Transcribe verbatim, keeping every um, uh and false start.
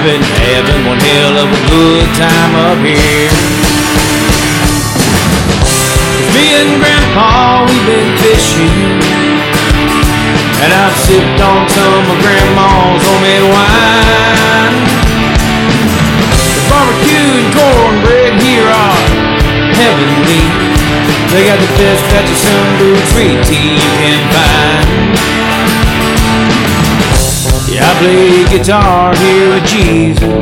I've been having one hell of a good time up here. Me and Grandpa, we've been fishing, and I've sipped on some of Grandma's homemade wine. The barbecue and cornbread here are heavenly. They got the best batch of sunbrew sweet tea you can find. Yeah, I play guitar here with Jesus.